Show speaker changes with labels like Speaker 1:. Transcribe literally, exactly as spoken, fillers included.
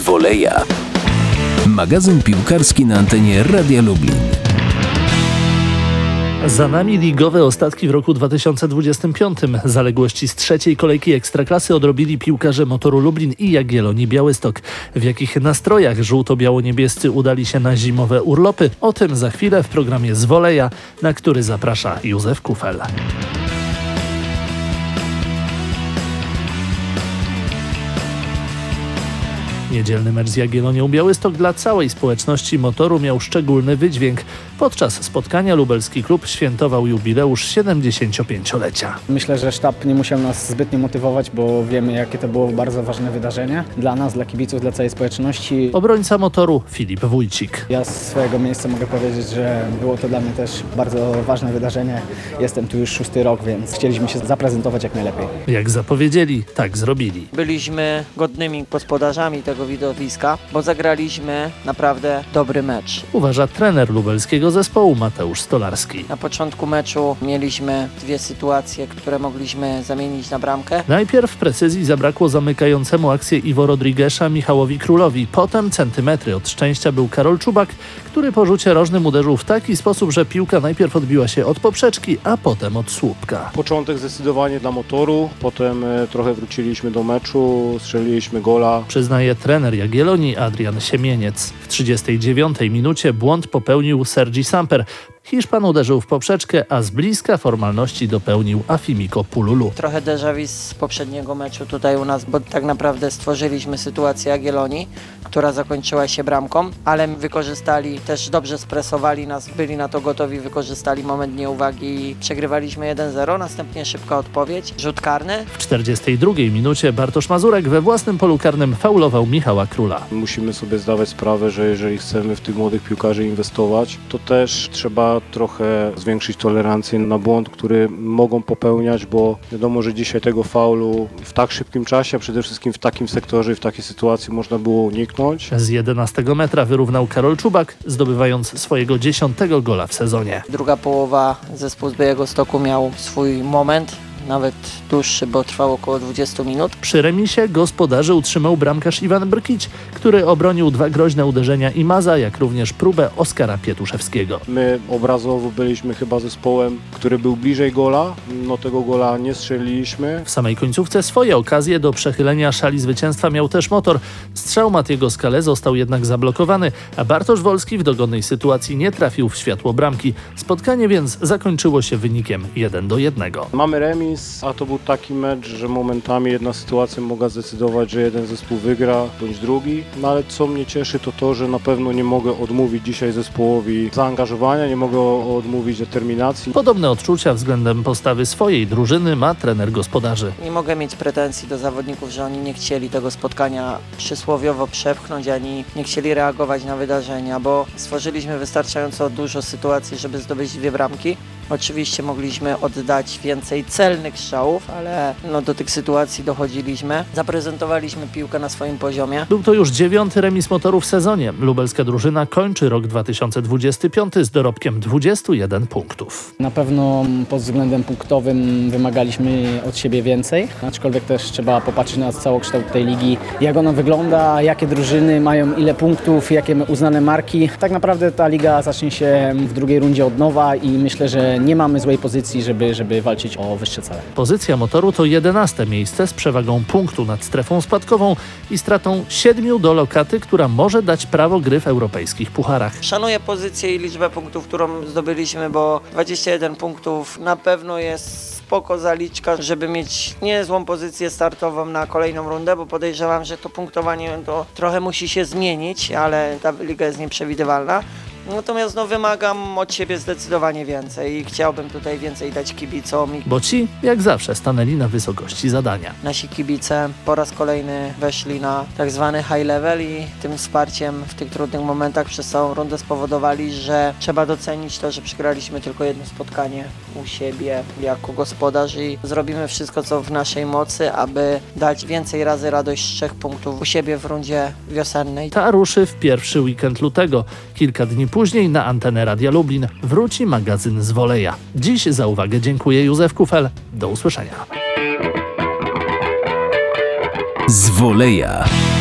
Speaker 1: Woleja. Magazyn piłkarski na antenie Radia Lublin.
Speaker 2: Za nami ligowe ostatki w roku dwa tysiące dwudziestym piątym. Zaległości z trzeciej kolejki Ekstraklasy odrobili piłkarze Motoru Lublin i Jagiellonii Białystok. W jakich nastrojach żółto-biało-niebiescy udali się na zimowe urlopy? O tym za chwilę w programie z Woleja, na który zaprasza Józef Kufel. Niedzielny mecz z Jagiellonią Białystok dla całej społeczności Motoru miał szczególny wydźwięk. Podczas spotkania lubelski klub świętował jubileusz siedemdziesięciopięciolecia.
Speaker 3: Myślę, że sztab nie musiał nas zbytnio motywować, bo wiemy, jakie to było bardzo ważne wydarzenie dla nas, dla kibiców, dla całej społeczności.
Speaker 2: Obrońca Motoru Filip Wójcik.
Speaker 3: Ja z swojego miejsca mogę powiedzieć, że było to dla mnie też bardzo ważne wydarzenie. Jestem tu już szósty rok, więc chcieliśmy się zaprezentować jak najlepiej.
Speaker 2: Jak zapowiedzieli, tak zrobili.
Speaker 4: Byliśmy godnymi gospodarzami tego widowiska, bo zagraliśmy naprawdę dobry mecz.
Speaker 2: Uważa trener lubelskiego zespołu Mateusz Stolarski.
Speaker 4: Na początku meczu mieliśmy dwie sytuacje, które mogliśmy zamienić na bramkę.
Speaker 2: Najpierw precyzji zabrakło zamykającemu akcję Iwo Rodriguesza Michałowi Królowi. Potem centymetry od szczęścia był Karol Czubak, który po rzucie rożnym uderzył w taki sposób, że piłka najpierw odbiła się od poprzeczki, a potem od słupka.
Speaker 5: Początek zdecydowanie dla Motoru, potem trochę wróciliśmy do meczu, strzeliliśmy gola.
Speaker 2: Przyznaje trener Jagiellonii Adrian Siemieniec. W trzydziestej dziewiątej minucie błąd popełnił Sergi Samper. Hiszpan uderzył w poprzeczkę, a z bliska formalności dopełnił Afimiko Pululu.
Speaker 4: Trochę déjà vu z poprzedniego meczu tutaj u nas, bo tak naprawdę stworzyliśmy sytuację Jagiellonii, która zakończyła się bramką, ale wykorzystali, też dobrze spresowali nas, byli na to gotowi, wykorzystali moment nieuwagi i przegrywaliśmy jeden zero, następnie szybka odpowiedź, rzut karny.
Speaker 2: W czterdziestej drugiej minucie Bartosz Mazurek we własnym polu karnym faulował Michała Króla.
Speaker 5: Musimy sobie zdawać sprawę, że jeżeli chcemy w tych młodych piłkarzy inwestować, to też trzeba trochę zwiększyć tolerancję na błąd, który mogą popełniać, bo wiadomo, że dzisiaj tego faulu w tak szybkim czasie, a przede wszystkim w takim sektorze i w takiej sytuacji można było uniknąć.
Speaker 2: Z jedenastego metra wyrównał Karol Czubak, zdobywając swojego dziesiątego gola w sezonie.
Speaker 4: Druga połowa zespół z Białegostoku miał swój moment, nawet dłuższy, bo trwał około dwadzieścia minut.
Speaker 2: Przy remisie gospodarzy utrzymał bramkarz Iwan Brkić, który obronił dwa groźne uderzenia Imaza, jak również próbę Oskara Pietuszewskiego.
Speaker 5: My obrazowo byliśmy chyba zespołem, który był bliżej gola, no tego gola nie strzeliliśmy.
Speaker 2: W samej końcówce swoje okazje do przechylenia szali zwycięstwa miał też Motor. Strzał Matiego Skale został jednak zablokowany, a Bartosz Wolski w dogodnej sytuacji nie trafił w światło bramki. Spotkanie więc zakończyło się wynikiem jeden do jednego.
Speaker 5: Mamy remis, a to był taki mecz, że momentami jedna sytuacja mogła zdecydować, że jeden zespół wygra bądź drugi, no ale co mnie cieszy, to to, że na pewno nie mogę odmówić dzisiaj zespołowi zaangażowania, nie mogę odmówić determinacji.
Speaker 2: Podobne odczucia względem postawy swojej drużyny ma trener gospodarzy.
Speaker 4: Nie mogę mieć pretensji do zawodników, że oni nie chcieli tego spotkania przysłowiowo przepchnąć, ani nie chcieli reagować na wydarzenia, bo stworzyliśmy wystarczająco dużo sytuacji, żeby zdobyć dwie bramki. Oczywiście mogliśmy oddać więcej celnych strzałów, ale no, do tych sytuacji dochodziliśmy. Zaprezentowaliśmy piłkę na swoim poziomie.
Speaker 2: Był to już dziewiąty remis Motoru w sezonie. Lubelska drużyna kończy rok dwa tysiące dwudziesty piąty z dorobkiem dwudziestu jeden punktów.
Speaker 3: Na pewno pod względem punktowym wymagaliśmy od siebie więcej, aczkolwiek też trzeba popatrzeć na całokształt tej ligi, jak ona wygląda, jakie drużyny mają ile punktów, jakie uznane marki. Tak naprawdę ta liga zacznie się w drugiej rundzie od nowa i myślę, że nie mamy złej pozycji, żeby, żeby walczyć o wyższe cele.
Speaker 2: Pozycja Motoru to jedenaste miejsce z przewagą punktu nad strefą spadkową i stratą siedmiu do lokaty, która może dać prawo gry w europejskich pucharach.
Speaker 4: Szanuję pozycję i liczbę punktów, którą zdobyliśmy, bo dwadzieścia jeden punktów na pewno jest spoko zaliczka, żeby mieć niezłą pozycję startową na kolejną rundę, bo podejrzewam, że to punktowanie to trochę musi się zmienić, ale ta liga jest nieprzewidywalna. Natomiast no, wymagam od siebie zdecydowanie więcej i chciałbym tutaj więcej dać kibicom.
Speaker 2: Bo ci, jak zawsze, stanęli na wysokości zadania.
Speaker 4: Nasi kibice po raz kolejny weszli na tak zwany high level i tym wsparciem w tych trudnych momentach przez całą rundę spowodowali, że trzeba docenić to, że przegraliśmy tylko jedno spotkanie u siebie jako gospodarz i zrobimy wszystko, co w naszej mocy, aby dać więcej razy radość z trzech punktów u siebie w rundzie wiosennej.
Speaker 2: Ta ruszy w pierwszy weekend lutego. Kilka dni później na antenę Radia Lublin wróci magazyn z Woleja. Dziś za uwagę dziękuję Józef Kufel. Do usłyszenia.
Speaker 1: Z Woleja.